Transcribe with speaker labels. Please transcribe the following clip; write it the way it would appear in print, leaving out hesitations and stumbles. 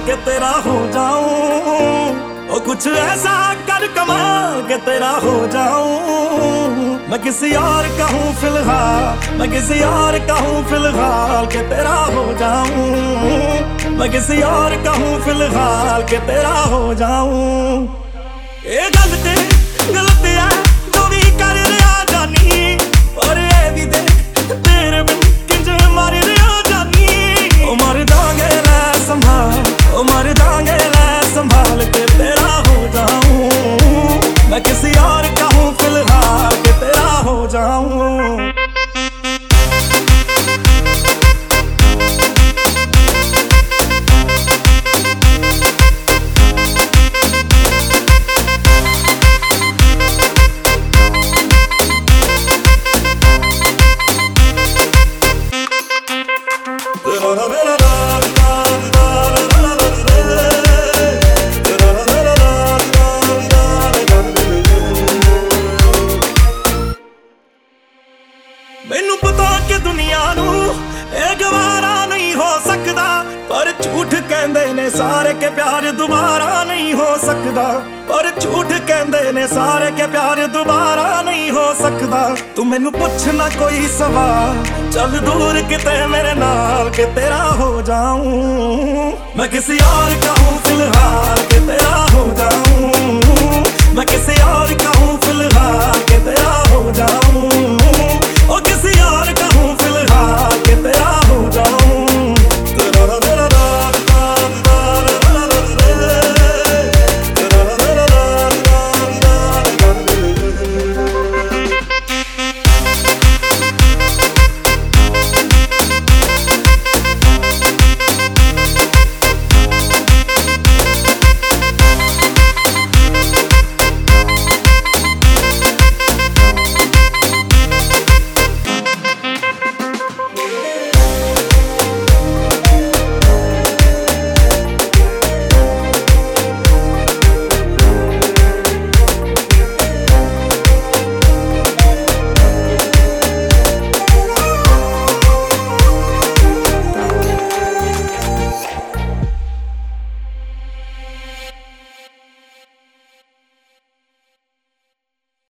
Speaker 1: के तेरा हो जाऊं, ओ कुछ ऐसा कर कमाल के तेरा हो जाऊं। मैं किसी और का हूँ फिलहाल, मैं किसी और का हूँ फिलहाल के तेरा हो जाऊं। मैं किसी और का हूँ फिलहाल के तेरा हो जाऊं। ये गलती गलती है जो भी कर रहा जानी, और ये भी देख तेरे बिन किंज मर रहा जानी। ओ मर जाएंगे ले संभाल, ओ मर जाएंगे ले संभाल के तेरा हो जाऊं। मैं किसी और का हूँ फिलहाल के तेरा हो जाऊं। मैनू पता कि दुनिया नू ये गवारा नहीं हो सकदा, पर झूठ कहंदे ने सारे के प्यार दोबारा नहीं हो सकदा। पर झूठ कहंदे ने सारे के प्यार दोबारा नहीं हो सकदा। तू मैनू पुछ ना कोई सवाल, चल दूर किते मेरे नाल के तेरा हो जाऊं। मैं किसी और का हूँ फिलहाल के तेरा हो जाऊं।